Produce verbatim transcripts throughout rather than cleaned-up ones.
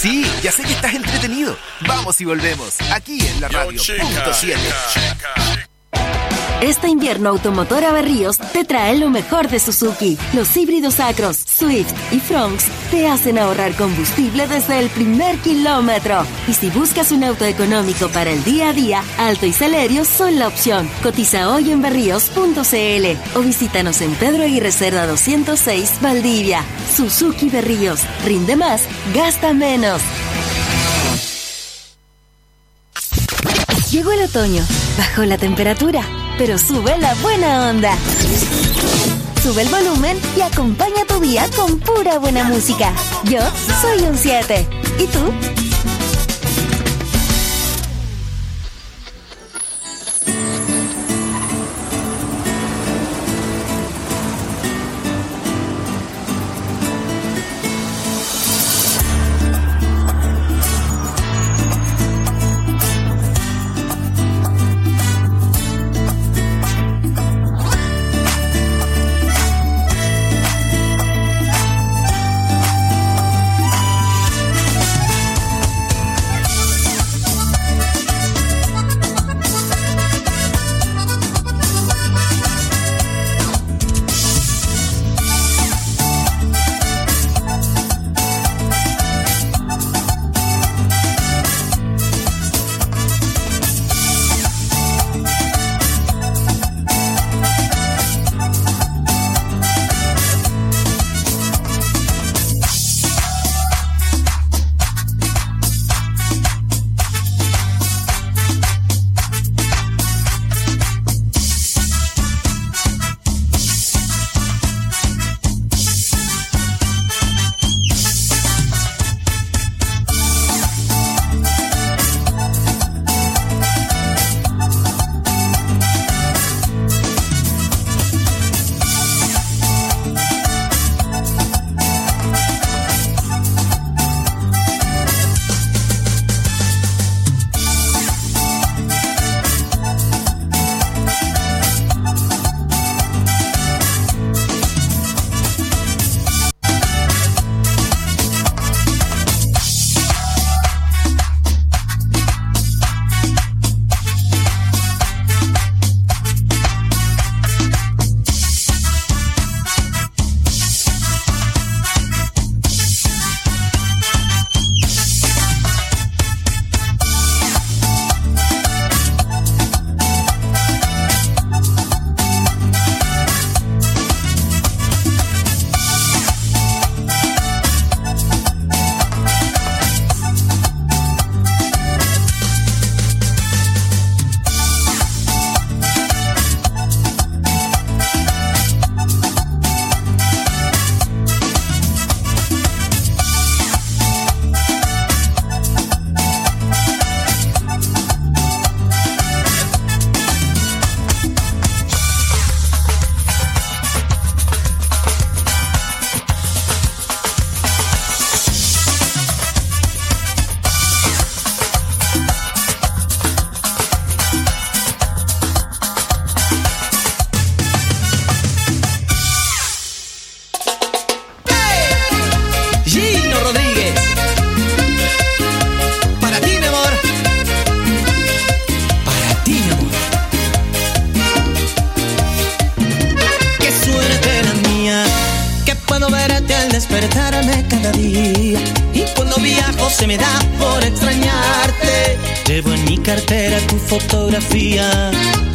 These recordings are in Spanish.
Sí, ya sé que estás entretenido. Vamos y volvemos, aquí en la radio punto siete. Este invierno Automotora Berríos te trae lo mejor de Suzuki. Los híbridos Acros, Swift y Fronx te hacen ahorrar combustible desde el primer kilómetro. Y si buscas un auto económico para el día a día, Alto y Celerio son la opción. Cotiza hoy en berríos punto c l o visítanos en Pedro Aguirre Cerda doscientos seis, Valdivia. Suzuki Berríos. Rinde más, gasta menos. Llegó el otoño, bajó la temperatura, pero sube la buena onda. Sube el volumen y acompaña tu día con pura buena música. Yo soy un siete. ¿Y tú? despertarme cada día. Y cuando viajo se me da por extrañarte. Llevo en mi cartera tu fotografía.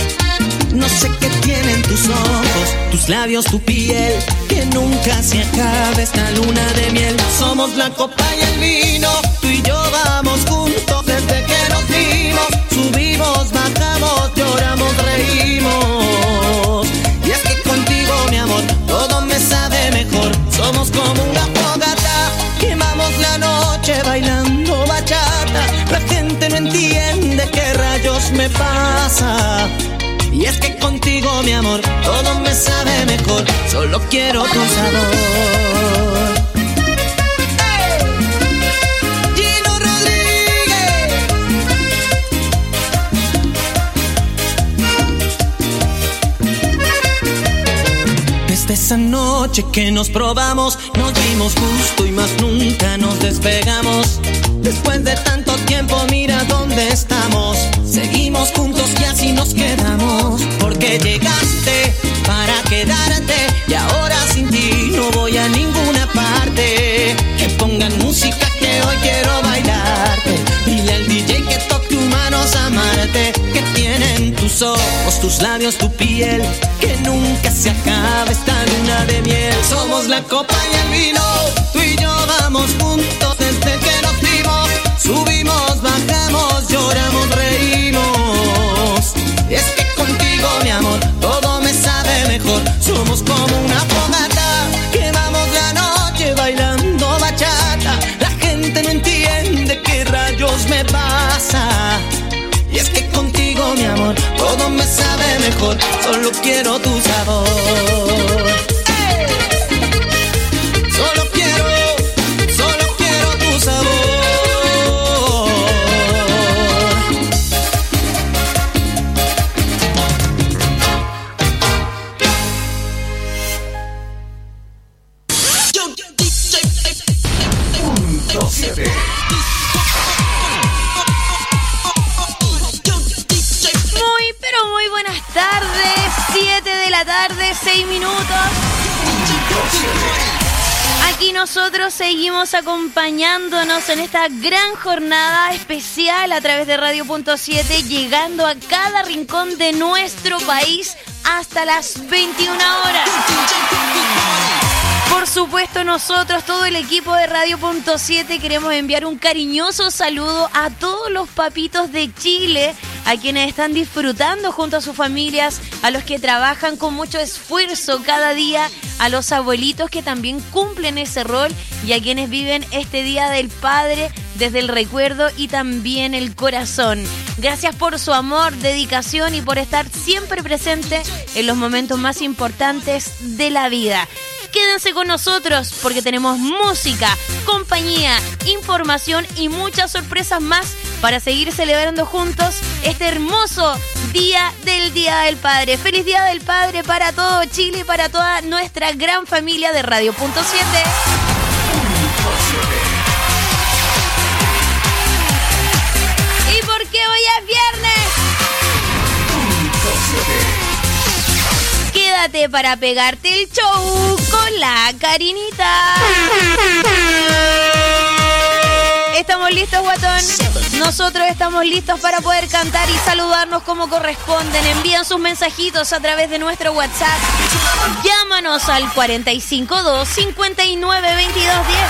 No sé qué tienen tus ojos, tus labios, tu piel, que nunca se acabe esta luna de miel. Somos la copa y el vino, tú y yo vamos juntos desde que nos vimos. Subimos, bajamos, lloramos, reímos. Y es que contigo, mi amor, todo me sabe mejor. Somos como una fogata, quemamos la noche bailando bachata. La gente no entiende qué rayos me pasa. Y es que contigo, mi amor, todo me sabe mejor. Solo quiero tu sabor. ¡Hey! Gino Rodríguez. Desde Esa noche que nos probamos, nos dimos gusto y más nunca nos despegamos. Después de tanto tiempo, mira dónde estamos. Seguimos juntos y así nos quedamos. Porque llegaste para quedarte y ahora sin ti no voy a ninguna parte. Que pongan música que hoy quiero bailarte. Dile al D J que toque humanos amarte. Que tienen tus ojos, tus labios, tu piel. Que nunca se acabe esta luna de miel. Somos la copa y el vino, tú y yo vamos juntos desde que nos vimos. Subimos, bajamos, lloramos, reímos. Y es que contigo, mi amor, todo me sabe mejor. Somos como una fogata, quemamos la noche bailando bachata. La gente no entiende qué rayos me pasa. Y es que contigo, mi amor, todo me sabe mejor. Solo quiero tu sabor. ¡Hey! Solo quiero, solo quiero tu sabor. Punto siete. Muy buenas tardes, siete de la tarde, seis minutos. Aquí nosotros seguimos acompañándonos en esta gran jornada especial a través de Radio Punto siete, llegando a cada rincón de nuestro país hasta las veintiuna horas. Por supuesto, nosotros, todo el equipo de Radio Punto siete, queremos enviar un cariñoso saludo a todos los papitos de Chile, a quienes están disfrutando junto a sus familias, a los que trabajan con mucho esfuerzo cada día, a los abuelitos que también cumplen ese rol y a quienes viven este Día del Padre desde el recuerdo y también el corazón. Gracias por su amor, dedicación y por estar siempre presente en los momentos más importantes de la vida. Quédense con nosotros porque tenemos música, compañía, información y muchas sorpresas más para seguir celebrando juntos este hermoso Día del Día del Padre. ¡Feliz Día del Padre para todo Chile y para toda nuestra gran familia de Radio Punto siete! ¿Y por qué hoy es viernes? Quédate para pegarte el show con la Karinita. ¿Estamos listos, guatón? Nosotros estamos listos para poder cantar y saludarnos como corresponden. Envían sus mensajitos a través de nuestro WhatsApp. Llámanos al cuarenta y cinco dos, cincuenta y nueve, veintidós, diez.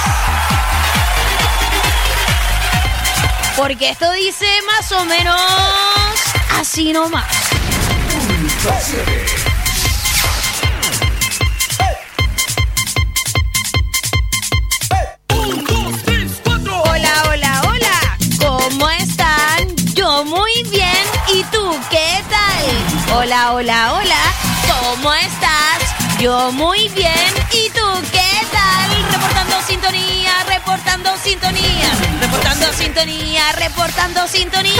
Porque esto dice más o menos así nomás. Hola, hola, hola. ¿Cómo están? Yo muy bien. ¿Y tú qué tal? Hola, hola, hola. ¿Cómo estás? Yo muy bien. ¿Y tú qué tal? Reportando sintonía, reportando sintonía, reportando sintonía, reportando sintonía.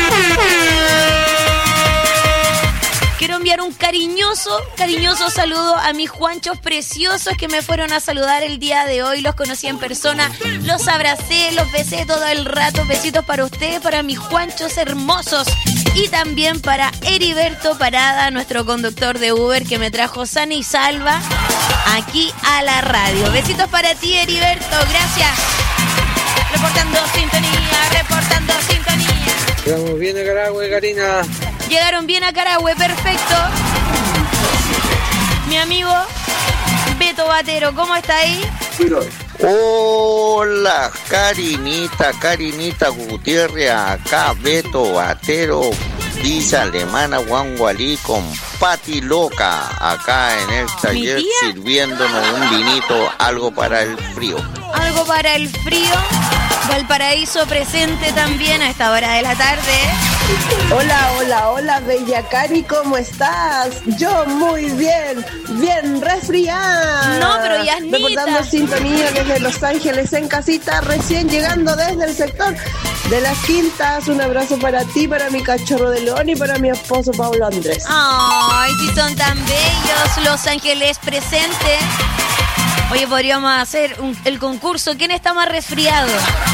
Quiero enviar un cariñoso, cariñoso saludo a mis Juanchos preciosos que me fueron a saludar el día de hoy. Los conocí en persona, los abracé, los besé todo el rato. Besitos para ustedes, para mis Juanchos hermosos. Y también para Heriberto Parada, nuestro conductor de Uber que me trajo sana y salva aquí a la radio. Besitos para ti, Heriberto, gracias. Reportando sintonía, reportando sintonía. Llegamos bien a Carahue, Karina. Llegaron bien a Carahue, perfecto. Mi amigo Beto Batero, ¿cómo está ahí? Hola, Karinita, Karinita Gutiérrez, acá Beto Batero, Visa Alemana Guangualí con Pati Loca, acá en el taller sirviéndonos un vinito, algo para el frío. algo para el frío. Valparaíso presente también a esta hora de la tarde. Hola, hola, hola, Bella Cari, ¿cómo estás? Yo muy bien, bien resfriada. No, pero Yasnita. Reportando sintonía desde Los Ángeles en casita, recién llegando desde el sector de Las Quintas. Un abrazo para ti, para mi cachorro de león y para mi esposo Pablo Andrés. Ay, si son tan bellos, Los Ángeles presente. Oye, podríamos hacer un, el concurso. ¿Quién está más resfriado?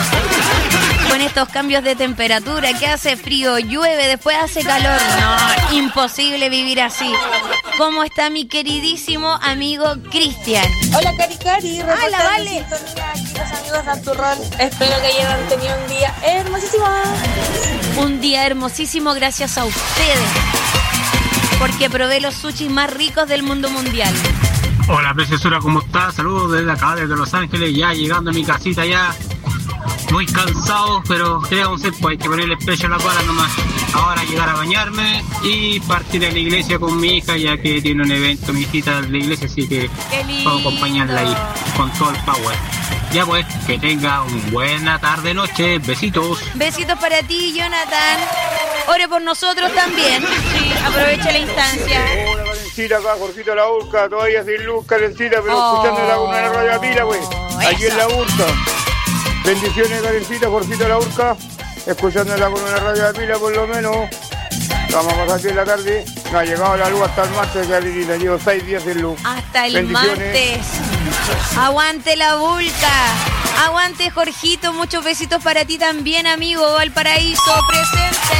Con estos cambios de temperatura, que hace frío, llueve, después hace calor. No, imposible vivir así. ¿Cómo está mi queridísimo amigo Cristian? Hola, Cari Cari. Hola, vale. Aquí los amigos de Anturrón. Espero que hayan tenido un día hermosísimo. Un día hermosísimo gracias a ustedes. Porque probé los sushis más ricos del mundo mundial. Hola, preciosura, ¿cómo estás? Saludos desde acá, desde Los Ángeles, ya llegando a mi casita ya. Muy cansado, pero ¿qué vamos a hacer? Pues hay que ponerle pecho a la cola nomás. Ahora llegar a bañarme y partir a la iglesia con mi hija, ya que tiene un evento, mi hijita de la iglesia, así que vamos a acompañarla ahí con todo el power. Ya pues, que tenga una buena tarde, noche. Besitos. Besitos para ti, Jonathan. Ore por nosotros también. Sí, aprovecha la instancia. Hola, Karencita, acá, Jorgito La Urca, todavía sin luz, Karencita, pero oh, escuchándola con una radio a pila, pues. Aquí en La Urca. Bendiciones, Karencita, Jorgito La Urca, escuchándola con una radio a pila por lo menos. Vamos a pasar aquí en la tarde. No ha llegado la luz hasta el martes, Karencita. Llevo seis días sin luz. Hasta el martes. Aguante la Vulca. Aguante, Jorgito. Muchos besitos para ti también, amigo. Valparaíso presente.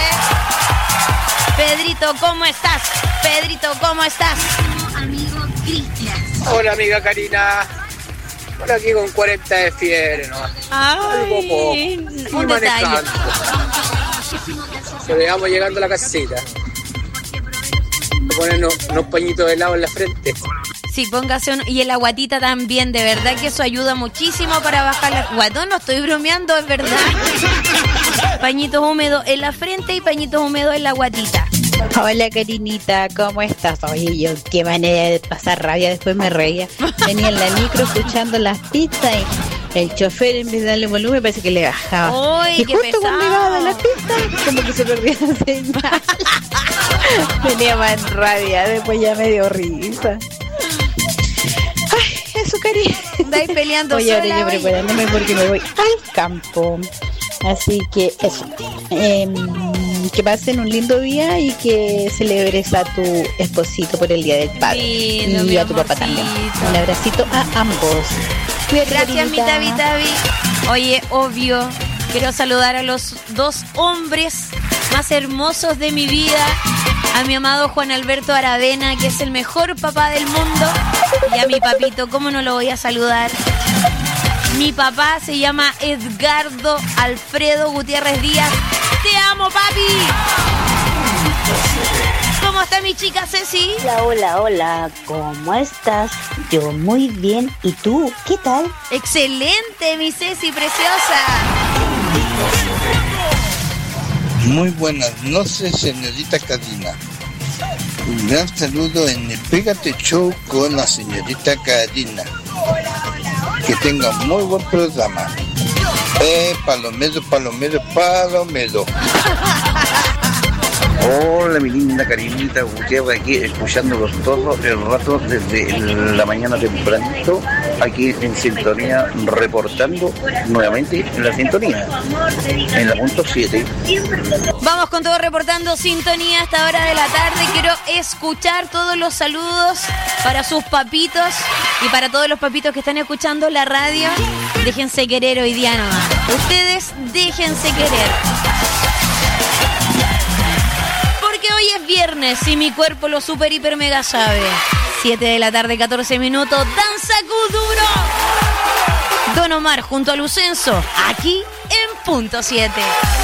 Pedrito, ¿cómo estás? Pedrito, ¿cómo estás? Amigo Cristian. Hola, amiga Karina. Por aquí con cuarenta de fiebre, ¿no? Ay, un detalle. Pero vamos llegando a la casita. Ponernos unos pañitos de helado en la frente. Sí, póngase un... Y en la guatita también, de verdad que eso ayuda muchísimo para bajar la... Guatón, no estoy bromeando, es verdad. Pañitos húmedos en la frente y pañitos húmedos en la guatita. Hola, Karinita, ¿cómo estás? Oye, yo qué manera de pasar rabia, después me reía. Venía en la micro escuchando las pistas y el chofer, en vez de darle volumen, parece que le bajaba. ¡Uy, y qué justo pesado! Cuando iba a las pistas, como que se perdía la señal. Venía más en rabia, después ya me dio risa. Ay, eso, Cari. Andáis peleando Oye, sola, ahora yo oye. preparándome porque me voy al campo. Así que eso. Eh, que pasen un lindo día y que celebres a tu esposito por el Día del Padre. Lindo, y mi a tu papá amorcito. también. Un abracito a ambos. Cuídate, Gracias, mi Karinita. Tavi Tavi. Oye, obvio, quiero saludar a los dos hombres más hermosos de mi vida. A mi amado Juan Alberto Aravena, que es el mejor papá del mundo. Y a mi papito, ¿cómo no lo voy a saludar? Mi papá se llama Edgardo Alfredo Gutiérrez Díaz. ¡Te amo, papi! ¿Cómo está mi chica Ceci? Hola, hola, hola, ¿cómo estás? Yo muy bien, ¿y tú? ¿Qué tal? Excelente, mi Ceci preciosa. Muy buenas noches, señorita Karina. Un gran saludo en el Pégate Show con la señorita Karina. Que tenga muy buen programa. Eh, palomero, palomero, palomero. Hola, mi linda Karinita Gutiérrez, aquí escuchándolos todos el rato desde la mañana tempranito, aquí en sintonía, reportando nuevamente la sintonía, en la punto siete. Vamos con todo reportando sintonía a esta hora de la tarde. Quiero escuchar todos los saludos para sus papitos y para todos los papitos que están escuchando la radio. Déjense querer hoy día nomás. Ustedes déjense querer. Porque hoy es viernes y mi cuerpo lo super hiper mega sabe. siete de la tarde, catorce minutos. Danza Kuduro. Don Omar junto a Lucenzo, aquí en punto siete.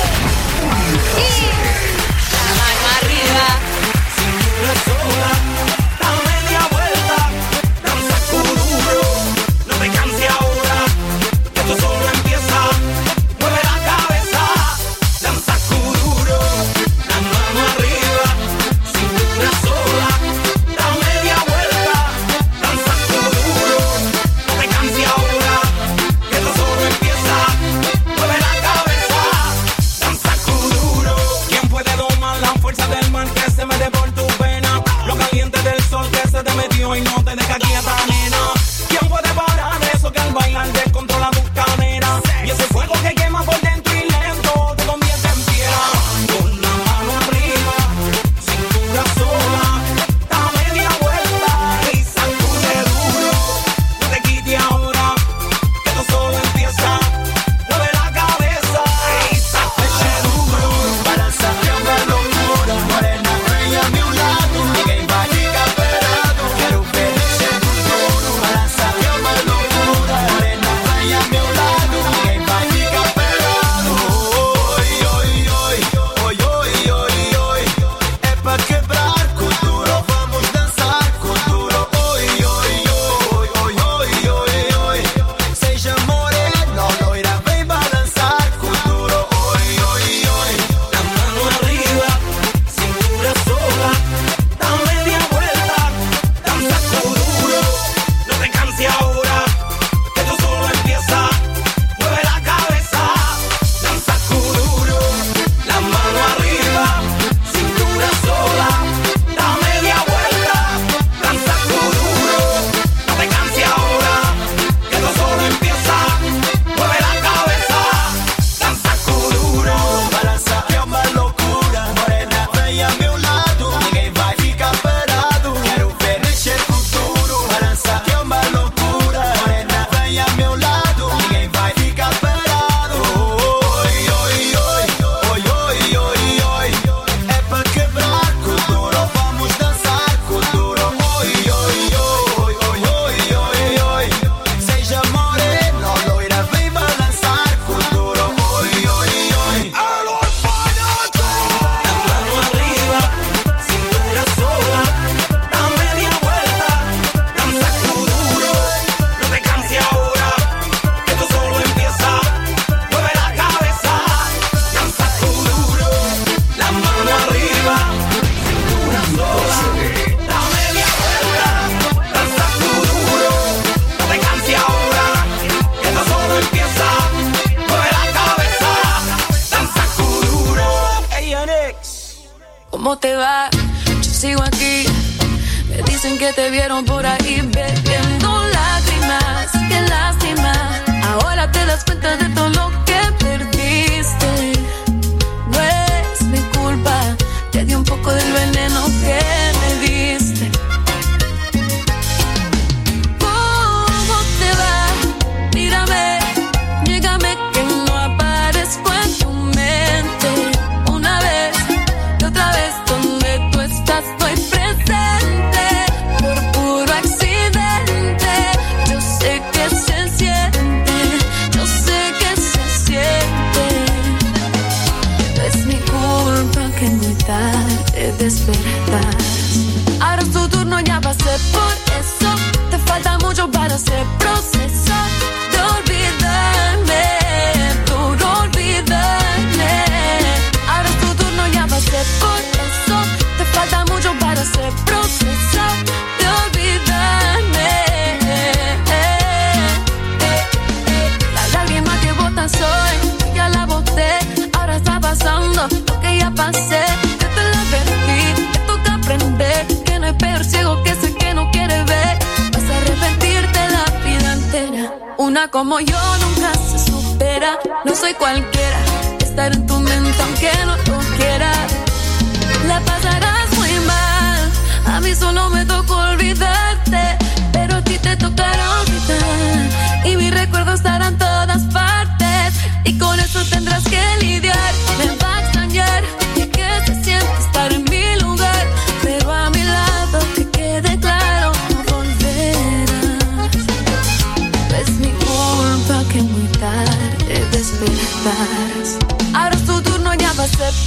La mano arriba. No te canses ahora, que esto solo empieza. Mueve la cabeza, danza kuduro, la mano arriba, cintura sola, da media vuelta, danza kuduro. No te canses ahora, que esto nena. ¿Quién puede parar eso que al bailar descontrola tu cadera? Y ese fuego que quema por dentro y lento te convierte en piedra. Con la mano arriba, cintura sola, da media vuelta y sacude duro. No te quite ahora, que esto solo empieza. Mueve la cabeza y sacude duro. Balanza una locura, morena bella a mi lado. Ninguém vai ficar parado. Quero ver esse futuro. Balanza uma loucura, morena bella a meu lado. Ninguém vai ficar parado. Oi, oi, oi, oi, oi, oi, oi. É pra quebrar com duro, vamos dançar com duro. Oi, oi, oi, oi, oi, oi, oi. Seja morena, loira, vem balançar com duro. Oi, oi, oi. La mano arriba, cintura sola, da media vuelta, danza con duro. No te canses ahora, que esto solo empieza. Mueve la cabeza, danza con duro. La mano arriba, cintura sola, da media vuelta, danza con duro. No te canses ahora, que esto solo empieza. Mueve la cabeza, danza con duro. Balança é uma loucura, morena bella a meu lado. Ninguém vai ficar parado. Quero ver esse futuro. Balança é uma loucura, morena bella a meu lado. Ninguém vai ficar parado. Oi, oi, oi, oi, oi, oi, oi. É pra quebrar com duro, vamos dançar com duro. Oi, oi, oi, oi, oi, oi, oi. Seja morena, loira, vem balançar com duro. Oi, oi, oi. Alô, palhaço! La mano arriba, cintura sola, da media vuelta, danza con duro. No te canses ahora, que esto solo empieza. Mueve la cabeza, danza con duro. La mano arriba, cintura sola, da media vuelta, danza con duro. No te canses ahora, que esto solo empieza. Mueve la cabeza, danza con duro. Hey, Onyx. ¿Cómo te va? Yo sigo aquí. Me dicen que te vieron por ahí bebiendo lágrimas. Qué lástima. Ahora te das cuenta de todo lo que perdiste. No es mi culpa. Te di un poco del veneno que me diste. ¿Cómo te va? Mírame, llégame que no aparezco en tu mente. Una vez y otra vez donde tú estás estoy presente. Por puro accidente. Yo sé que se siente. Yo sé que se siente. No es mi culpa que muy tarde despertas. Ahora es tu turno, ya pasé por eso. Te falta mucho para hacer proceso de olvidarme, duro olvidarme. Ahora es tu turno, ya pasé por eso. Te falta mucho para hacer proceso de olvidarme. La lágrima que botas hoy, ya la boté. Ahora está pasando lo que ya pasé. Yo te lo advertí, te toca aprender que no hay peor ciego que ese que no quiere ver. Vas a arrepentirte la vida entera. Una como yo nunca se supera. No soy cualquiera, estar en tu mente aunque no lo quieras. La pasarás muy mal. A mí solo me tocó olvidarte, pero a ti te tocará olvidar. Y mis recuerdos estarán en todas partes, y con eso tendrás que lidiar. Me va a extrañar y que se siente estar en mi lugar, pero a mi lado que quede claro, no volverás. No es mi culpa que muy tarde despertarás. Ahora es tu turno, ya pasé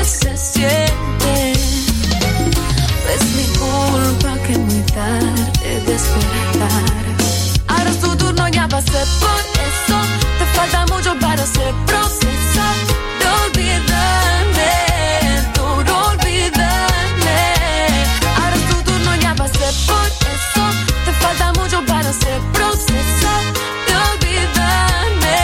se siente. Es mi culpa que muy tarde despertar. Ahora es tu turno, ya pasé por eso. Te falta mucho para hacer proceso de olvidarme, de olvidarme. Ahora es tu turno, ya pasé por eso. Te falta mucho para hacer proceso de olvidarme.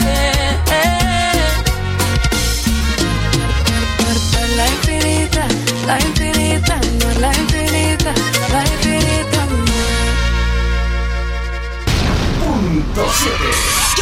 La infinita, la infinita, no la infinita, la infinita. Punto siete.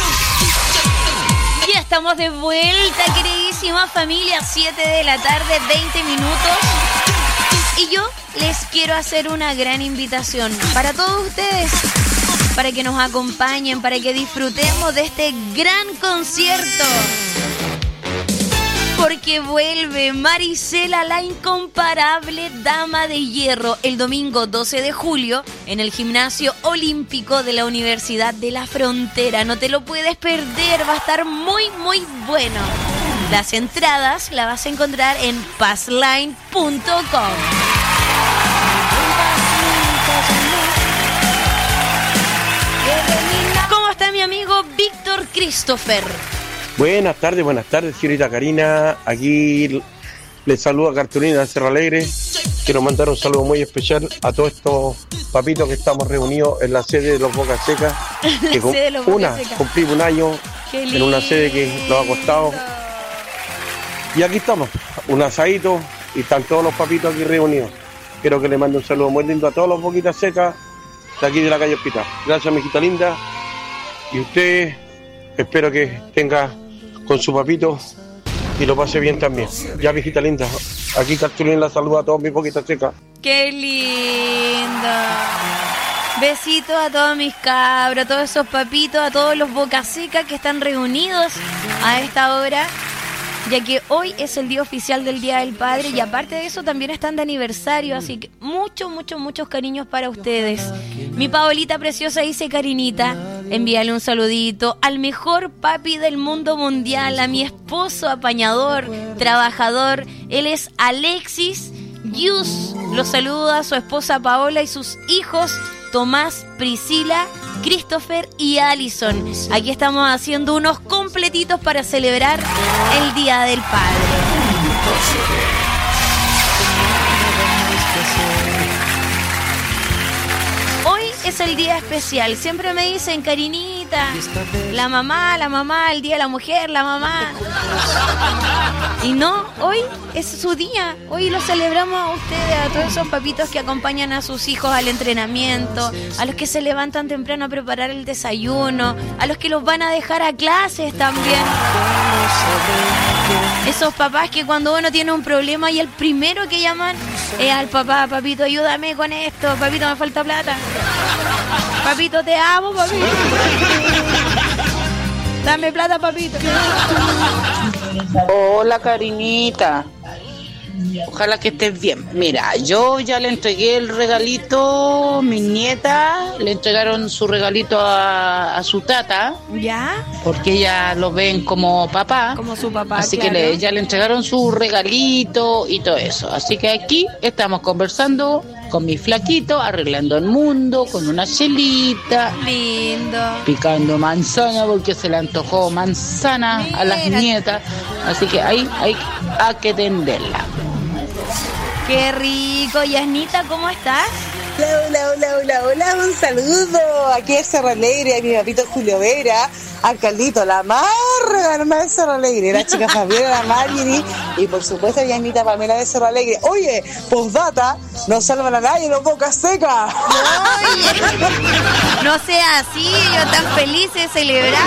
Ya estamos de vuelta, queridísima familia, siete de la tarde, veinte minutos. Y yo les quiero hacer una gran invitación para todos ustedes, para que nos acompañen, para que disfrutemos de este gran concierto. Porque vuelve Marisela, la incomparable Dama de Hierro, el domingo doce de julio en el Gimnasio Olímpico de la Universidad de la Frontera. No te lo puedes perder, va a estar muy, muy bueno. Las entradas las vas a encontrar en passline punto com. ¿Cómo está mi amigo Víctor Christopher? Buenas tardes, buenas tardes, señorita Karina. Aquí les saluda Cartulina de Cerro Alegre. Quiero mandar un saludo muy especial a todos estos papitos que estamos reunidos en la sede de los Boca Secas. Que con, de los una, Boca cumplimos un año en una sede que nos ha costado. Y aquí estamos, un asadito y están todos los papitos aquí reunidos. Quiero que le mande un saludo muy lindo a todos los Boquitas Secas de aquí de la calle Hospital. Gracias, mijita linda. Y usted, espero que tenga con su papito y lo pase bien también. Ya, viejita linda, aquí Cartulín la saluda a todos mis Boquitas Secas. ¡Qué lindo! Besitos a todos mis cabros, a todos esos papitos, a todos los Boca Secas que están reunidos a esta hora, ya que hoy es el día oficial del Día del Padre y aparte de eso también están de aniversario, así que muchos, muchos, muchos cariños para ustedes. Mi Paolita preciosa dice: Karinita, envíale un saludito al mejor papi del mundo mundial, a mi esposo apañador, trabajador. Él es Alexis Yus. Lo saluda a su esposa Paola y sus hijos Tomás, Priscila, Christopher y Allison. Aquí estamos haciendo unos completitos para celebrar el Día del Padre. Hoy es el día especial. Siempre me dicen: Karinita, la mamá, la mamá, el Día de la Mujer, la mamá. Y no, hoy es su día. Hoy lo celebramos a ustedes, a todos esos papitos que acompañan a sus hijos al entrenamiento, a los que se levantan temprano a preparar el desayuno, a los que los van a dejar a clases también. Esos papás que cuando uno tiene un problema y el primero que llaman es al papá: papito, ayúdame con esto, papito, me falta plata, papito, te amo, papito, dame plata, papito. Hola, Karinita. Ojalá que estés bien. Mira, yo ya le entregué el regalito, mi nieta, le entregaron su regalito a, a su tata. ¿Ya? Porque ella lo ven como papá. Como su papá, así claro. que le, ya le entregaron su regalito y todo eso. Así que aquí estamos conversando con mi flaquito, arreglando el mundo, con una chelita. Lindo. Picando manzana porque se le antojó manzana Mira. a las nietas. Así que ahí hay a que tenderla. ¡Qué rico! Yasnita, ¿cómo estás? Hola, hola, hola, hola, hola, un saludo. Aquí es Cerro Alegre, a mi papito Julio Vera, a Carlito, la marra hermana de Cerro Alegre, la chica Fabiola, la Margini y por supuesto Yasnita Pamela de Cerro Alegre. Oye, postdata, no salvan a nadie los Boca Secas. Oye, no sea así, yo tan feliz de celebrar.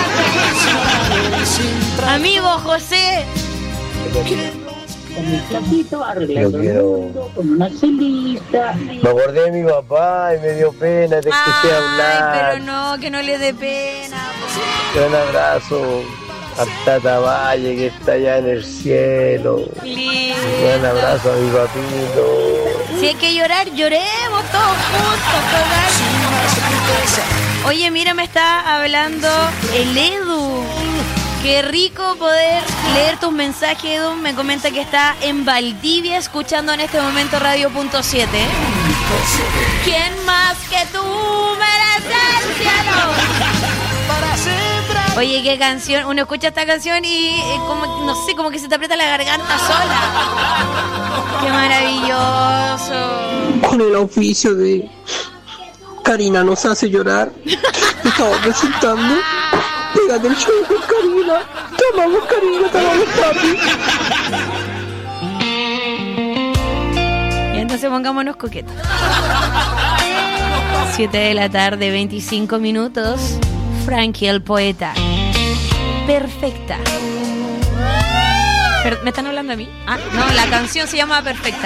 Amigo José. Con mi flaquito, arreglando el mundo, con una celita. Me acordé de mi papá y me dio pena, te escuché hablar. Ay, pero no, que no le dé pena. Un abrazo a Tata Valle que está allá en el cielo. Lindo. Un abrazo a mi papito. Si hay que llorar, lloremos todos juntos. Todos. Oye, mira, me está hablando el Edu. Qué rico poder leer tus mensajes, Edu. Me comenta que está en Valdivia escuchando en este momento Radio Punto siete. ¿Quién más que tú mereces el cielo? Para siempre. Oye, qué canción. Uno escucha esta canción y eh, como, no sé, como que se te aprieta la garganta sola. Qué maravilloso. Con el oficio de Karina nos hace llorar. Estamos presentando Pégate el show con Karina. Te amamos, Karina, te amamos, papi. Y entonces pongámonos coquetos. siete de la tarde, veinticinco minutos. Frankie el poeta. Perfecta. Pero, ¿me están hablando a mí? Ah, no, la canción se llama Perfecta.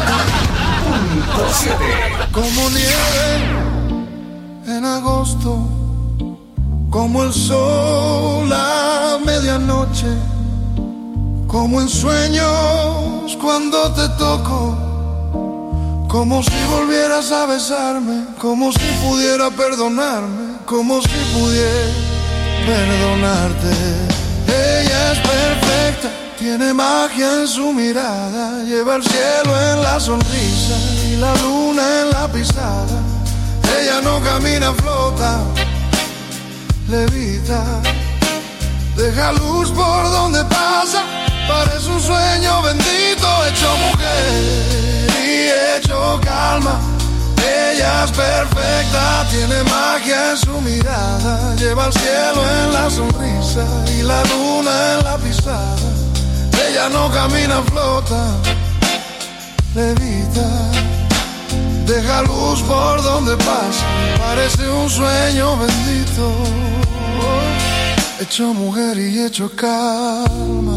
Como nieve en agosto, como el sol a medianoche, como en sueños cuando te toco, como si volvieras a besarme, como si pudiera perdonarme, como si pudiera perdonarte. Ella es perfecta, tiene magia en su mirada, lleva el cielo en la sonrisa y la luna en la pisada. Ella no camina, flota, levita, deja luz por donde pasa, parece un sueño bendito, hecho mujer y hecho calma. Ella es perfecta, tiene magia en su mirada, lleva el cielo en la sonrisa y la luna en la pisada. Ella no camina, flota, levita, deja luz por donde pasa, parece un sueño bendito, hecho mujer y hecho calma.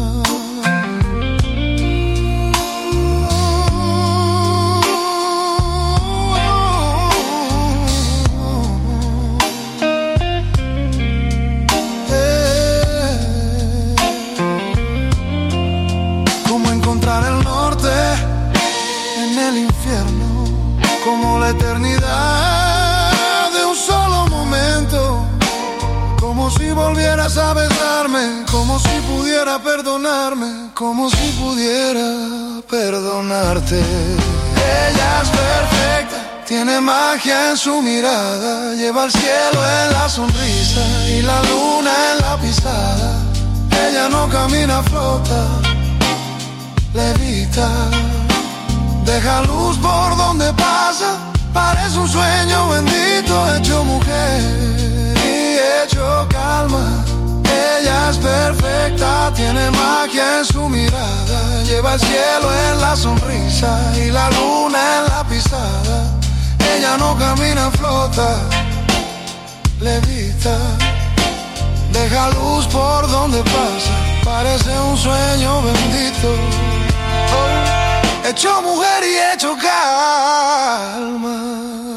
Como la eternidad de un solo momento, como si volvieras a besarme, como si pudiera perdonarme, como si pudiera perdonarte. Ella es perfecta, tiene magia en su mirada, lleva el cielo en la sonrisa y la luna en la pisada. Ella no camina, flota, levita, deja luz por donde pasa, parece un sueño bendito, hecho mujer y hecho calma. Ella es perfecta, tiene magia en su mirada, lleva el cielo en la sonrisa y la luna en la pisada. Ella no camina, flota, levita, deja luz por donde pasa, parece un sueño bendito, oh, hecho mujer y hecho calma.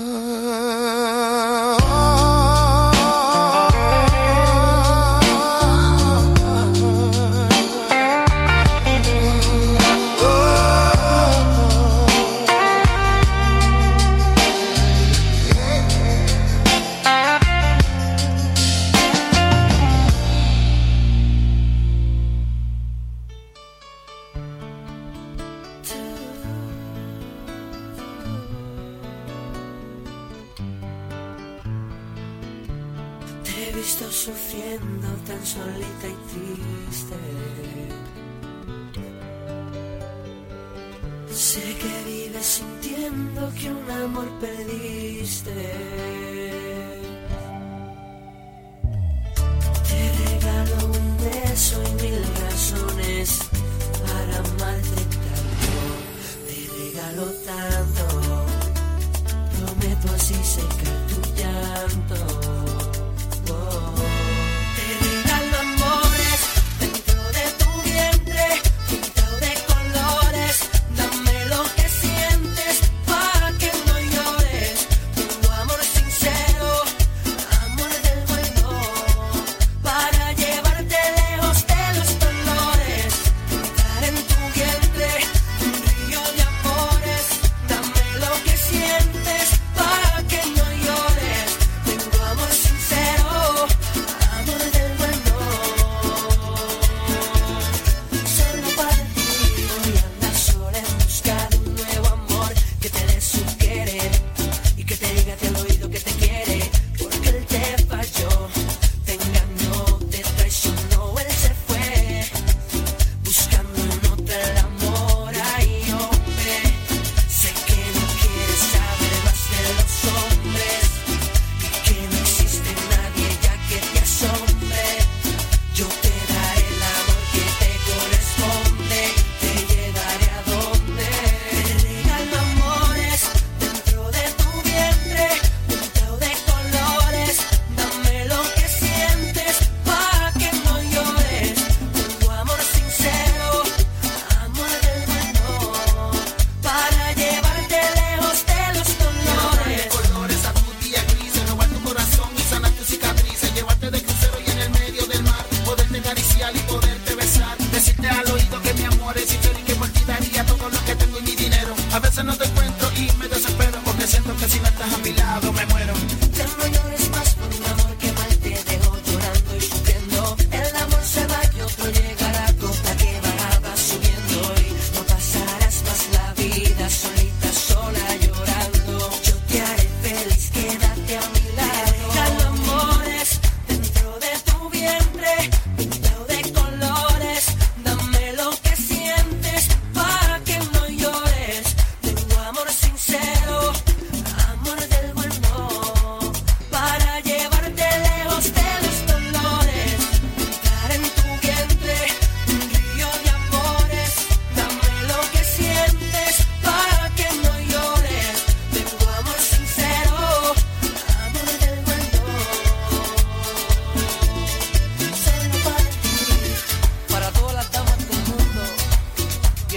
Sufriendo tan solita y triste, sé que vives sintiendo que un amor perdiste. Te regalo un beso y mil razones para amarte tanto. Te regalo tanto, prometo así secar tu llanto.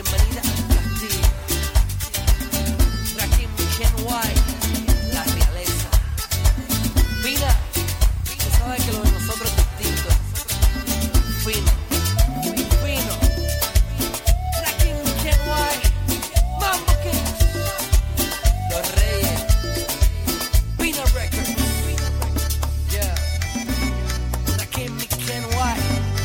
bienvenida al castillo. Rakim Kenway, la realeza. Mira, tú sabes que lo de nosotros es distinto. Fino, fino. Rakim Kenway, Mambo King, Los Reyes, Pina Records. Yeah, Rakim Kenway.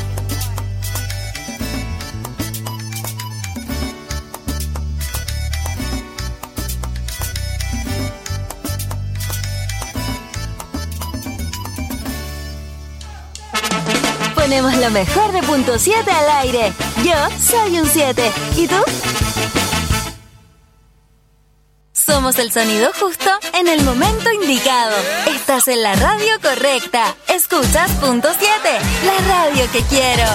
Ponemos lo mejor de punto siete al aire. Yo soy un siete. ¿Y tú? Somos el sonido justo en el momento indicado. Estás en la radio correcta. Escuchas punto siete, la radio que quiero.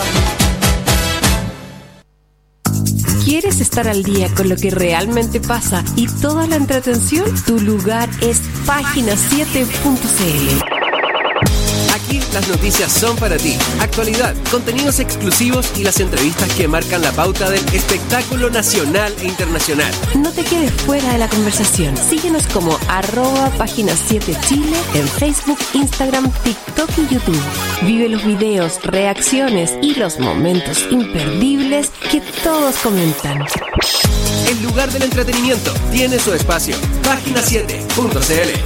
¿Quieres estar al día con lo que realmente pasa y toda la entretención? Tu lugar es página siete punto c l. Aquí las noticias son para ti. Actualidad, contenidos exclusivos y las entrevistas que marcan la pauta del espectáculo nacional e internacional. No te quedes fuera de la conversación. Síguenos como arroba página siete Chile en Facebook, Instagram, TikTok y YouTube. Vive los videos, reacciones y los momentos imperdibles que todos comentan. El lugar del entretenimiento tiene su espacio. página siete punto c l.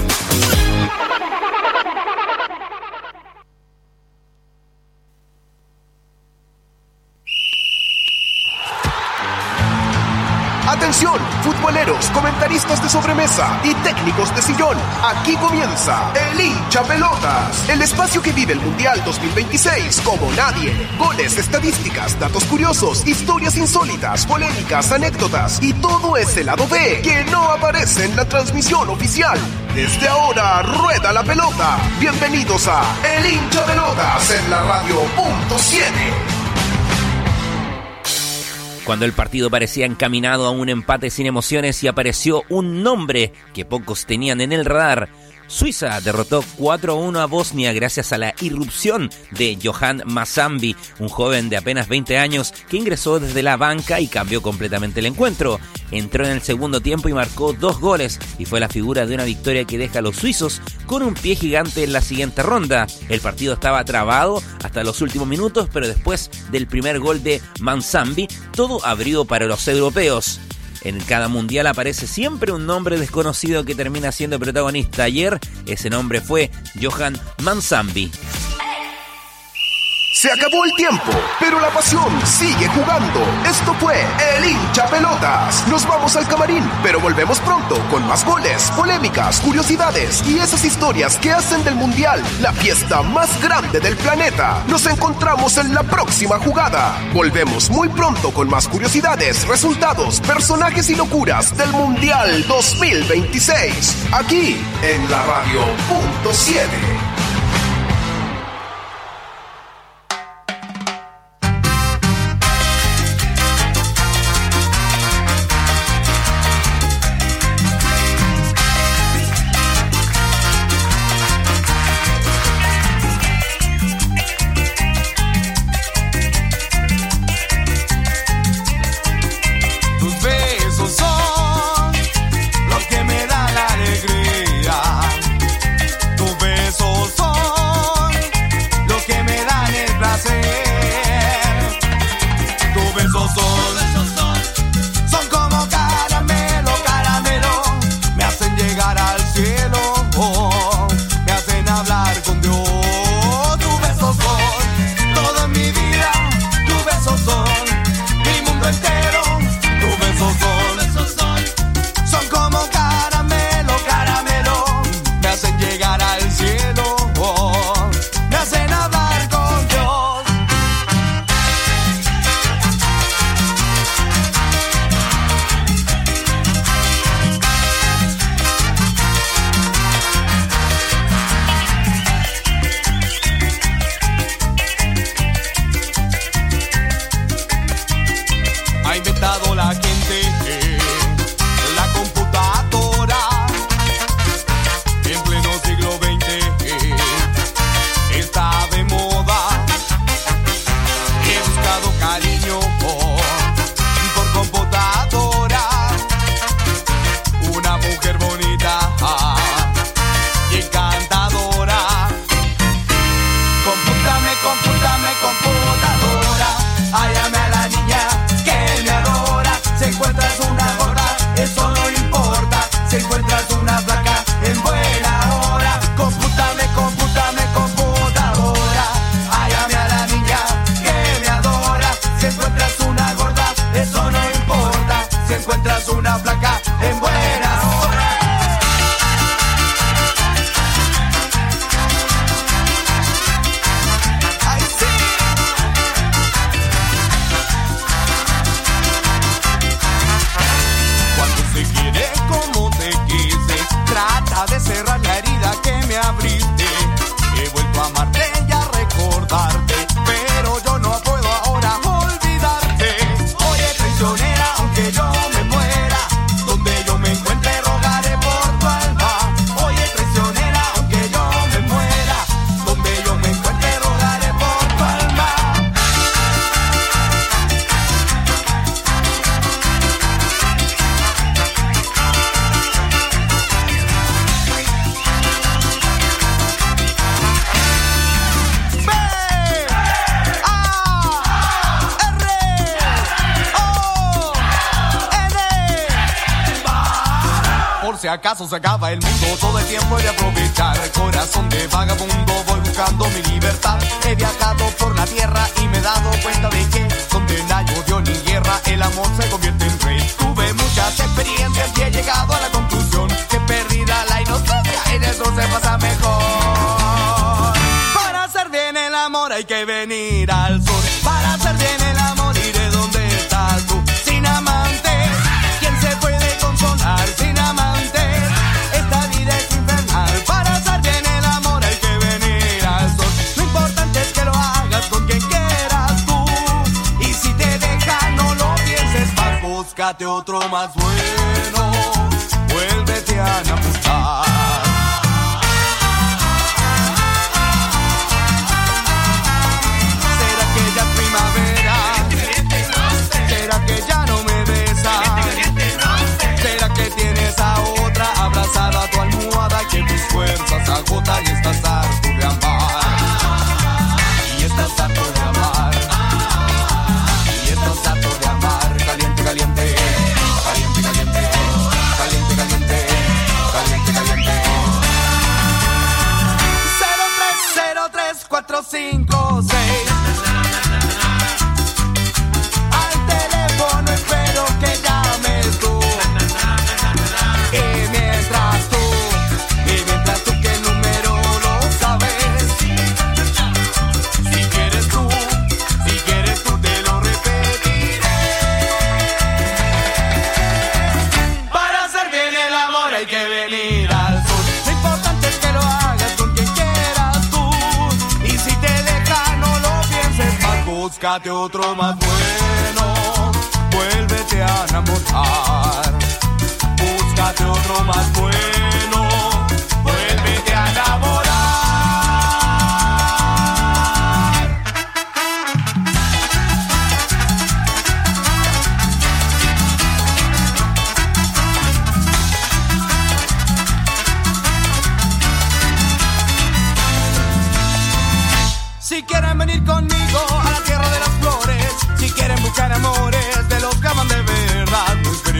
Atención, futboleros, comentaristas de sobremesa y técnicos de sillón. Aquí comienza El Hincha Pelotas, el espacio que vive el Mundial dos mil veintiséis como nadie. Goles, estadísticas, datos curiosos, historias insólitas, polémicas, anécdotas y todo ese lado B que no aparece en la transmisión oficial. Desde ahora, rueda la pelota. Bienvenidos a El Hincha Pelotas en la radio punto siete. Cuando el partido parecía encaminado a un empate sin emociones y apareció un nombre que pocos tenían en el radar, Suiza derrotó cuatro a uno a Bosnia gracias a la irrupción de Johan Mazambi, un joven de apenas veinte años que ingresó desde la banca y cambió completamente el encuentro. Entró en el segundo tiempo y marcó dos goles y fue la figura de una victoria que deja a los suizos con un pie gigante en la siguiente ronda. El partido estaba trabado hasta los últimos minutos, pero después del primer gol de Mazambi, todo abrió para los europeos. En cada mundial aparece siempre un nombre desconocido que termina siendo protagonista. Ayer ese nombre fue Johan Mazambi. Se acabó el tiempo, pero la pasión sigue jugando. Esto fue El Hincha Pelotas. Nos vamos al camarín, pero volvemos pronto con más goles, polémicas, curiosidades y esas historias que hacen del Mundial la fiesta más grande del planeta. Nos encontramos en la próxima jugada. Volvemos muy pronto con más curiosidades, resultados, personajes y locuras del Mundial dos mil veintiséis. Aquí en la radio punto siete. Son los que me dan la alegría. Tus besos si encuentras una flaca en buenas. Trata de cerrar la herida que me abriste. He vuelto a amarte y a recordarte, pero yo no puedo ahora olvidarte. Oye, traicionera, aunque yo me muera, donde yo me encuentre rogaré por tu alma. Oye, traicionera, aunque yo me muera, donde yo me encuentre rogaré por tu alma. Por si acaso se acaba el mundo, todo el tiempo he de aprovechar. Corazón de vagabundo, voy buscando mi libertad. He viajado por la tierra y me he dado cuenta de que donde no hay odio ni guerra, el amor se convierte en rey. Tuve muchas experiencias y he llegado a la conclusión que perdida la inocencia, en eso se pasa mejor. Para hacer bien el amor hay que venir al sur. Para hacer bien el amor iré donde estás tú. Sin amantes, ¿quién se puede consolar? Sin amantes, esta vida es infernal. Para hacer bien el amor hay que venir al sol. Lo importante es que lo hagas con quien quieras tú. Y si te deja, no lo pienses más. Búscate otro más bueno. Vuélvete a enamorar. ¿Será que ya es primavera? ¿Será que ya no me besas? ¿Será que tienes a otra abrazada a tu almohada, que tus fuerzas agotan y estás harto de amar? Y estás harto de amar. Y estás harto de amar. Caliente, caliente. Caliente, caliente. Caliente, caliente. Caliente, caliente. cero tres cero tres cuatro cinco seis. Al teléfono espero que llames tú. Y mientras tú, y mientras tú, ¿qué número lo sabes? Si quieres tú, si quieres tú te lo repetiré. Para hacer bien el amor hay que venir al sur. Lo importante es que lo hagas con quien quieras tú. Y si te deja, no lo pienses más. Búscate otro más bueno. Vuélvete a enamorar. Búscate otro más bueno, vuélvete a enamorar. Si quieren venir conmigo a la tierra de las flores, si quieren buscar amores de los que aman de verdad, no esperen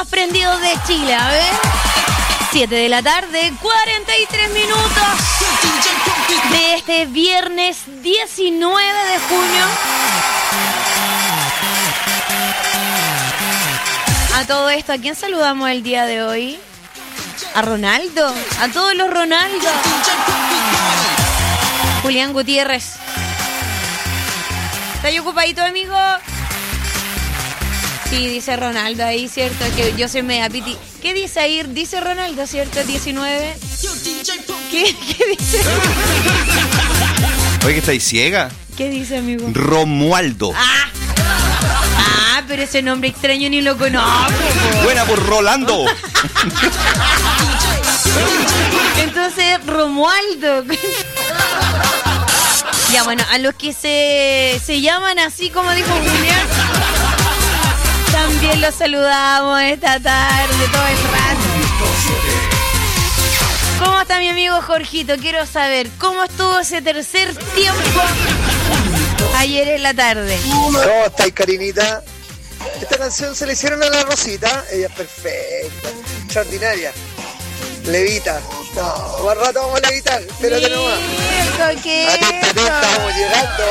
más prendidos de Chile, a ver. siete de la tarde, cuarenta y tres minutos de este viernes diecinueve de junio. A todo esto, ¿a quién saludamos el día de hoy? A Ronaldo, a todos los Ronaldo. Julián Gutiérrez. ¿Está ahí ocupadito, amigo? Sí, dice Ronaldo ahí, ¿cierto? Que yo soy media piti. ¿Qué dice ahí? Dice Ronaldo, ¿cierto? diecinueve. ¿Qué, qué dice? Oye, que estáis ciega. ¿Qué dice, amigo? Romualdo. Ah, ah pero ese nombre extraño ni lo conozco. Buena por Rolando. Entonces, Romualdo. Ya, bueno, a los que se, se llaman así como dijo Julián, también los saludamos esta tarde, todo el rato. ¿Cómo está mi amigo Jorgito? Quiero saber, ¿cómo estuvo ese tercer tiempo ayer en la tarde? ¿Cómo estáis, Karinita? Esta canción se le hicieron a la Rosita. Ella es perfecta, extraordinaria. Levita. No, más rato vamos a levitar. Espérate nomás. Atenta, atenta, vamos llegando.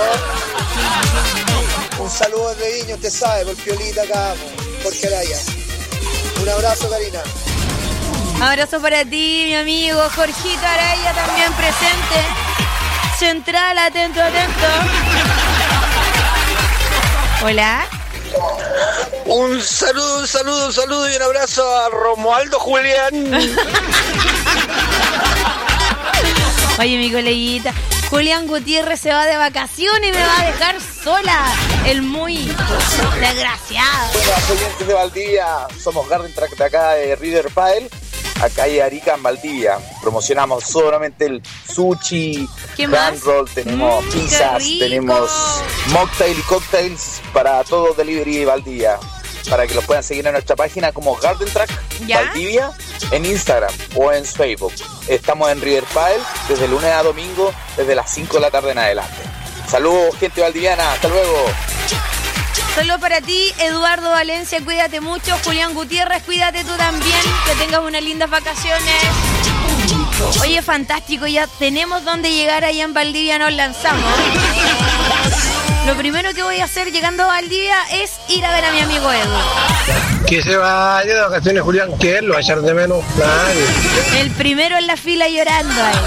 Un saludo de niño, usted sabe, por Piolita acá, Jorge Araya. Un abrazo, Karina. Abrazo para ti, mi amigo Jorgito Araya, también presente. Central, atento, atento. Hola. Un saludo, un saludo, un saludo y un abrazo a Romualdo Julián. Oye, mi coleguita, Julián Gutiérrez se va de vacaciones y me va a dejar sola. El muy desgraciado. Bueno, oyentes de Valdivia, somos Garden Track de acá de River Pile. Acá hay Arica en Valdivia. Promocionamos solamente el sushi, hand roll, tenemos Mm, pizzas, tenemos mocktail y cocktails para todo delivery de Valdivia. Para que los puedan seguir en nuestra página como Garden Track ¿Ya? Valdivia en Instagram o en Facebook. Estamos en River Pile desde lunes a domingo, desde las cinco de la tarde en adelante. Saludos, gente valdiviana. Hasta luego. Solo para ti, Eduardo Valencia, cuídate mucho. Julián Gutiérrez, cuídate tú también. Que tengas unas lindas vacaciones. Oye, fantástico, ya tenemos dónde llegar allá en Valdivia, nos lanzamos. Lo primero que voy a hacer llegando a Valdivia es ir a ver a mi amigo Edu. Que se vaya de vacaciones, Julián, que él lo va a echar de menos. Nadie. El primero en la fila llorando ahí.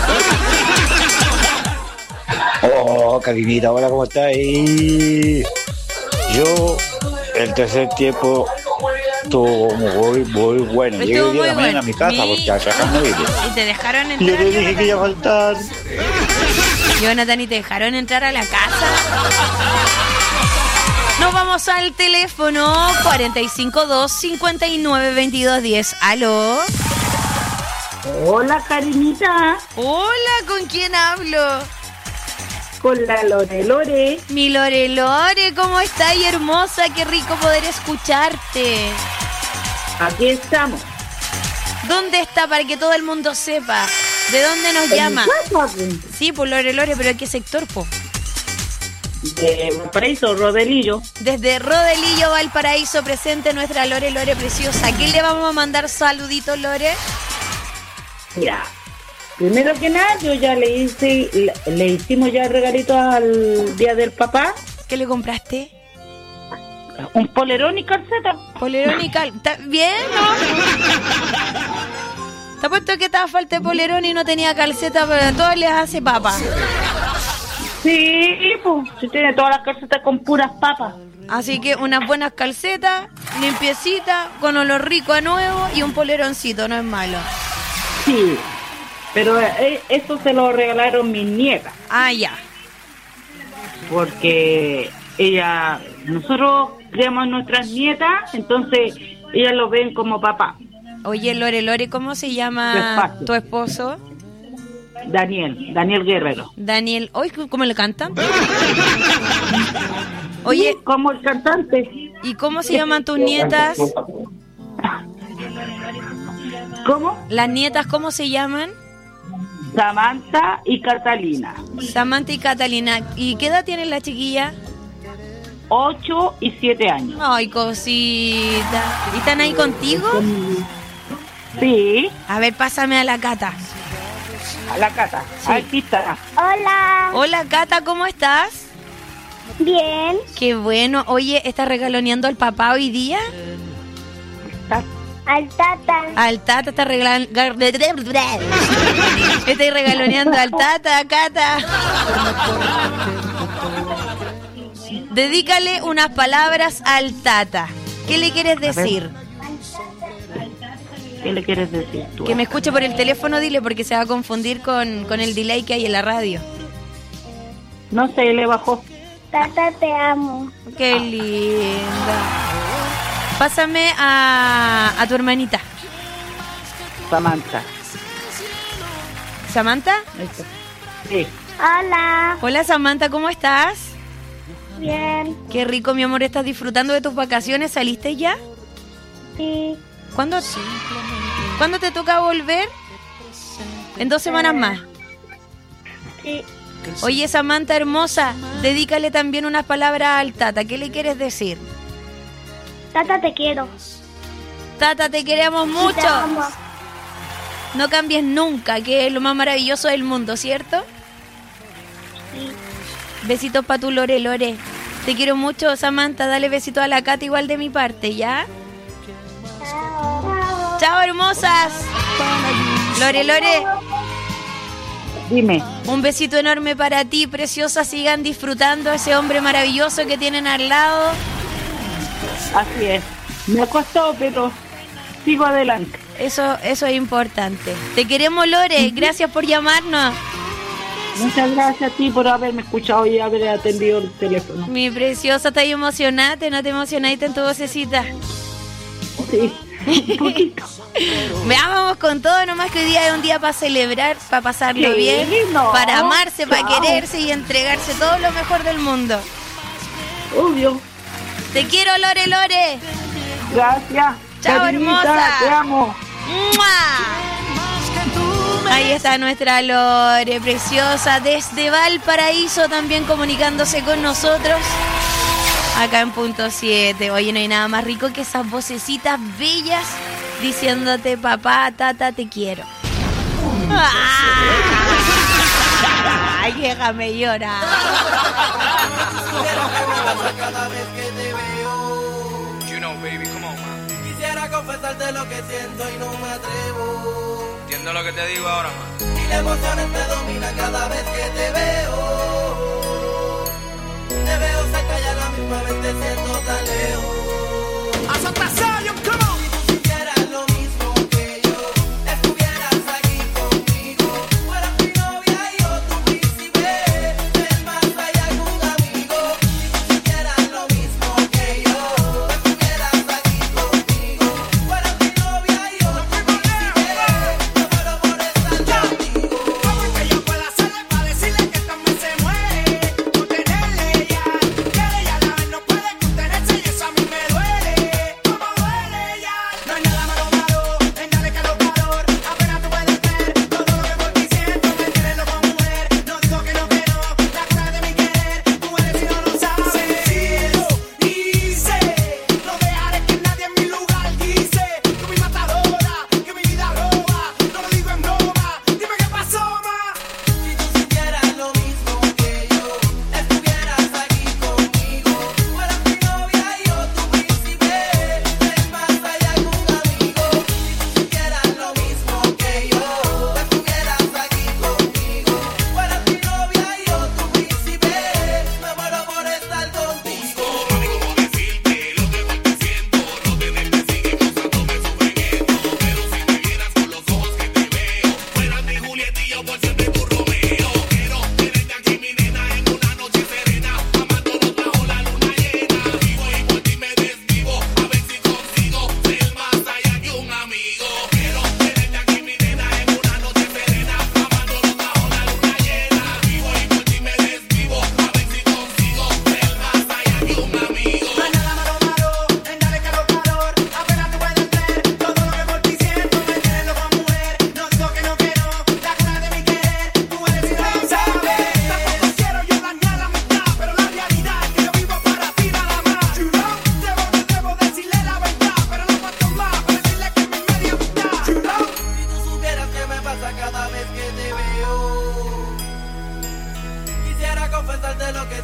Oh, Karinita, hola, ¿cómo estás? Y yo, el tercer tiempo estuvo muy, muy bueno. Estuvo Llegué hoy día muy de la mañana bueno. a mi casa Mi- porque acá no vive. Y te dejaron Yo entrar. le dije que iba a faltar. Jonathan, ¿y te dejaron entrar a la casa? Nos vamos al teléfono cuatro cinco dos, cinco nueve, veintidós diez. ¿Aló? Hola, Karinita. Hola, ¿con quién hablo? Con la Lore Lore. Mi Lore Lore, ¿cómo estás, hermosa? Qué rico poder escucharte. Aquí estamos. ¿Dónde está para que todo el mundo sepa? ¿De dónde nos En llama? mi casa, pues. Sí, pues Lore Lore, pero ¿a qué sector, po? De Valparaíso, Rodelillo. Desde Rodelillo, Valparaíso, presente nuestra Lore Lore preciosa. ¿A quién le vamos a mandar saluditos, Lore? Mira, primero que nada, yo ya le hice, le, le hicimos ya regalitos al Día del Papá. ¿Qué le compraste? Un polerón y calceta. Polerón y calceta. ¿Bien, no? Te apuesto que estaba falta de polerón y no tenía calceta, pero a todos les hace papa. Sí, pues, si tiene todas las calcetas con puras papas. Así que unas buenas calcetas, limpiecitas, con olor rico a nuevo y un poleroncito, no es malo. Sí, pero eh, eso se lo regalaron mis nietas. Ah, ya. Porque ella, nosotros criamos nuestras nietas, entonces ellas lo ven como papá. Oye, Lore, Lore, ¿cómo se llama Despacio. tu esposo? Daniel, Daniel Guerrero. Daniel, hoy ¿cómo le cantan? Oye, Sí, como el cantante. ¿y cómo se llaman tus nietas? ¿Cómo? ¿Las nietas cómo se llaman? Samantha y Catalina. Samantha y Catalina. ¿Y qué edad tiene la chiquilla? ocho y siete años. Ay, cosita. ¿Y están ahí contigo? Sí. A ver, pásame a la Cata. A la Cata. Sí. Aquí está. Hola. Hola, Cata, ¿cómo estás? Bien. Qué bueno. Oye, ¿estás regaloneando al papá hoy día? Al tata. Al tata está regalando. Estoy regaloneando al tata, Cata. Dedícale unas palabras al tata. ¿Qué le quieres decir? ¿Qué le quieres decir tú? Que me escuche por el teléfono, dile, porque se va a confundir con, con el delay que hay en la radio. No sé, le bajó. Tata, te amo. Qué linda. Pásame a, a tu hermanita. Samantha. ¿Samantha? Sí. Hola. Hola, Samantha, ¿cómo estás? Bien. Qué rico, mi amor. ¿Estás disfrutando de tus vacaciones? ¿Saliste ya? Sí. ¿Cuándo, ¿Cuándo te toca volver? ¿En dos semanas más? Sí. Oye, Samantha hermosa, dedícale también unas palabras al tata. ¿Qué le quieres decir? Tata, te quiero. Tata, te queremos mucho. Te amo. No cambies nunca, que es lo más maravilloso del mundo, ¿cierto? Sí. Besitos para tu Lore, Lore. Te quiero mucho, Samantha. Dale besitos a la Cata igual de mi parte, ¿ya? Chao. Chao, hermosas. Lore, Lore. Dime. Un besito enorme para ti, preciosa. Sigan disfrutando a ese hombre maravilloso que tienen al lado. Así es. Me ha costado, pero sigo adelante. Eso, eso es importante. Te queremos, Lore. Gracias por llamarnos. Muchas gracias a ti por haberme escuchado y haber atendido el teléfono. Mi preciosa, ¿estás emocionada? ¿No te emocionaste en tu vocecita? Sí, un poquito. Veamos con todo, nomás que hoy día es un día para celebrar, para pasarlo Sí, bien, no, para amarse, para chao. quererse y entregarse todo lo mejor del mundo. Obvio. Te quiero, Lore, Lore. Gracias. Chao, Carinita, hermosa. Te amo. ¡Mua! Ahí está nuestra Lore, preciosa, desde Valparaíso, también comunicándose con nosotros. Acá en Punto siete. Oye, no hay nada más rico que esas vocecitas bellas diciéndote, papá, tata, te quiero. Ay, déjame llorar. You know, baby, come on, man. Quisiera confesarte lo que siento y no me atrevo. Entiendo lo que te digo ahora, man. Y la emoción te domina cada vez que te veo. Te veo cerca y a la misma vez te siento tan lejos. Hasta pasar, yo, come on. Si tú supieras lo mismo que yo, estuvieras aquí conmigo. Fueras mi novia y yo tu príncipe. Del más hay algún amigo. Si tú supieras lo mismo que yo, estuvieras aquí conmigo. Fueras mi novia y yo tu príncipe. Yo muero por estar contigo. ¿Cómo que yo puedo hacerle para decirle que también se muere? Por tenerle ya. Quiere y a la vez no puede contenerse y eso a mí me duele. Como duele ya.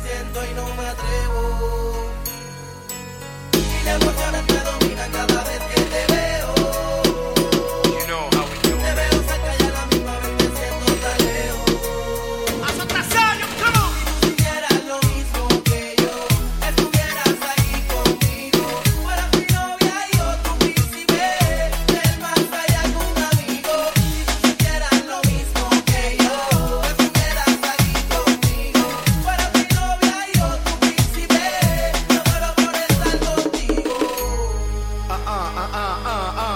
siento y no me atrevo. Y la emociones me dominan cada vez que te veo. You know how we do. Te veo cerca y a la misma vez me siento tan lejos. Haz otra serio, come on. Si tú sintieras lo mismo que yo, estuvieras ahí conmigo. Fueras mi novia y yo tu príncipe, del más allá que un amigo. Si tú sintieras lo mismo que yo, estuvieras ahí conmigo. Fueras mi novia y yo tu príncipe, yo muero por estar contigo. Ah, ah, ah, ah, ah,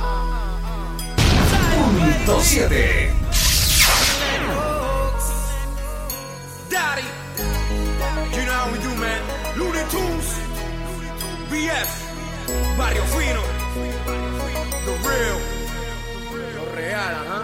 Punto siete. Daddy, you know how we do, man. Looney Tunes, B F, Barrio Fino, The Real, lo real, ajá.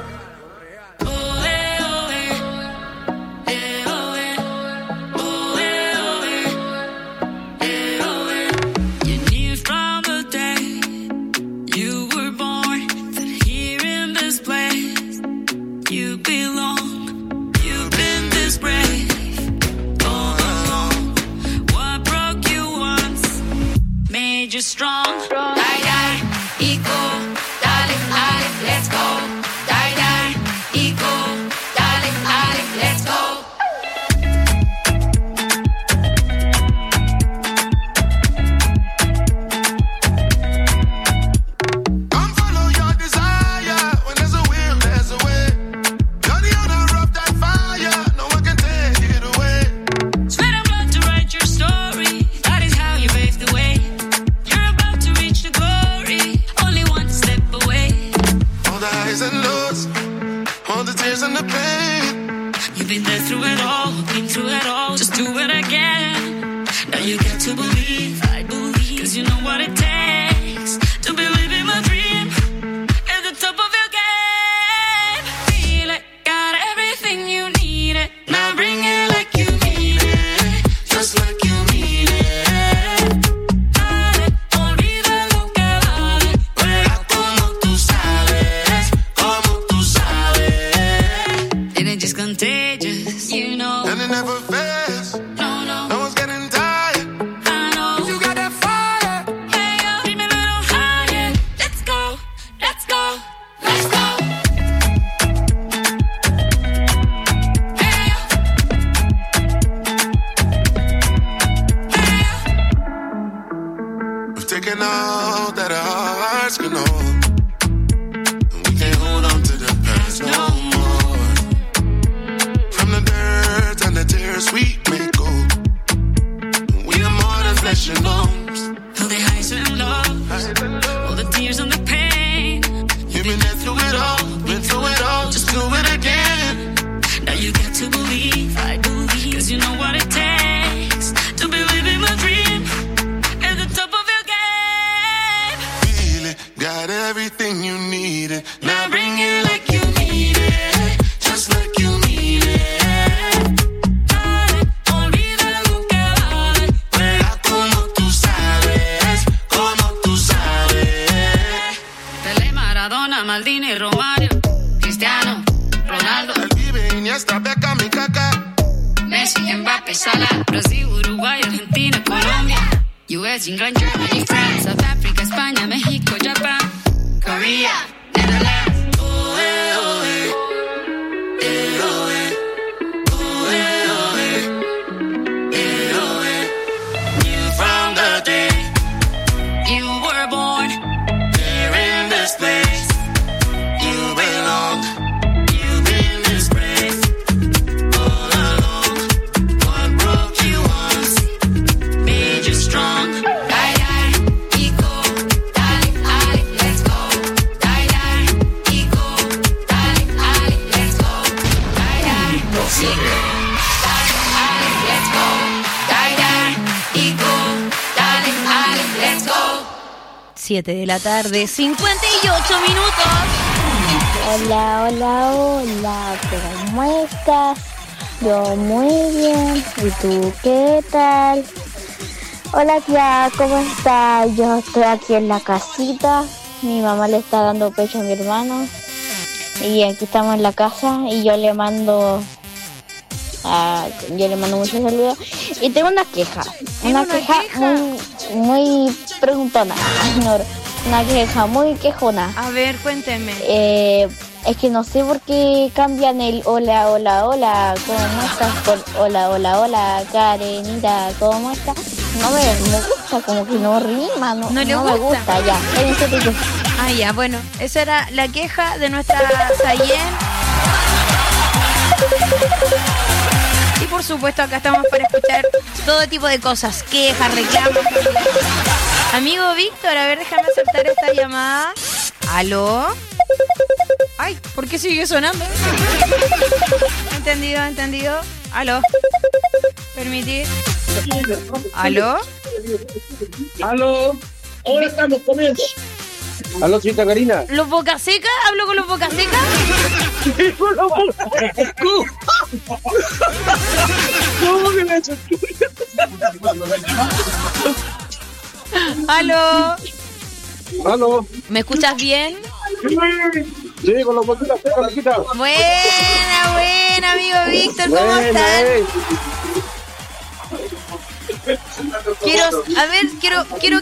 You knew from the day you were born that here in this place you belong. You've been this brave all along. What broke you once made you strong. Die, die, eco, darling, darling, let's go. Die, die, eco, darling, darling, let's go. Come follow your desire. When there's a will, there's a way. You're the owner of that fire. No one can take it away. Sweat and blood to write your story. That is how you paved the way. You're about to reach the glory. Only one step away. All the highs and lows, all the tears and the pain. You've been there through it all, been through it all. Just do it again. Now you got to believe, I believe. Cause you know what it takes to believe in my dream. At the top of your game. Feel it, got everything you need it. Now bring it like you mean it. Just like you mean it. Dale, olvida lo que vale. Juega como tú sabes, como tú sabes. And it's just contagious, you know. And it never fails. No, no, No one's getting tired. I know. You got that fire. Hey, yo, bring me a little higher. Let's go, let's go, let's go. Hey, yo. Hey, yo. We've taken all that our hearts can hold. And we can't hold on to the past no more. From the dirt and the tears we may go. We are more than flesh and bones. All the highs and lows, all the tears and the pain. You've been there through it all, been through it all. Just do it again. Now you got to believe, I believe. Cause you know what it takes to believe in my dream. At the top of your game. Feel it, got everything you needed. Now bring it like you need it. Just like you mean it. Dale, olvida lo que vale. Juega como tú sabes, como tú sabes. Pelé, Maradona, Maldini, Romario, Cristiano, Ronaldo, El Vive, Iniesta, Beckham y Kaká. Messi, Mbappé, Salah, Brasil, Uruguay, Argentina, Colombia, U S, England, Germany, France, South Africa, España, México, Japan, Korea, Netherlands. Oh, eh, oh, eh. Eh, oh, eh. Oh, eh, oh, eh. Eh, oh, eh. Knew from the day you were born here in this place you belong. You've been this brave all along. What broke you once made you strong. Die, die, eco, darling, darling, let's go. Die, die, eco, darling, darling, let's go. Die, die, eco, darling, darling, let's go. Die, die, eco, darling, darling, let's go. siete de la tarde, cincuenta y ocho minutos. Hola, hola, hola, ¿cómo estás? Yo muy bien, ¿y tú qué tal? Hola tía, ¿cómo estás? Yo estoy aquí en la casita, mi mamá le está dando pecho a mi hermano y aquí estamos en la casa y yo le mando Ah, yo le mando muchos saludos. Y tengo una queja. Una, una queja, queja? Muy, muy preguntona. No, una queja muy quejona. A ver, cuénteme. Eh, es que no sé por qué cambian el hola, hola, hola, ¿cómo estás? Por hola, hola, hola, Karenita, ¿cómo estás? No me, me gusta, como que no rima, no, ¿No le no me gusta? gusta, ya. Cállense, chicos. Ah, ya, bueno, esa era la queja de nuestra Sayen. Y por supuesto acá estamos para escuchar todo tipo de cosas, quejas, reclamos. Amigo Víctor, a ver, déjame aceptar esta llamada. ¿Aló? Ay, ¿por qué sigue sonando? Entendido, entendido. ¿Aló? Permitir. ¿Aló? ¿Aló? Ahora estamos comiendo. ¿Aló, señorita Karina? ¿Los Boca Seca? ¿Hablo con los Boca Seca? ¿Cómo que me hecho? ¿Aló? ¿Aló? ¿Me escuchas bien? Sí, con los boquitas secas, quita. Buena, buena, amigo Víctor, ¿cómo Buena, están? eh. Quiero, a ver, quiero, quiero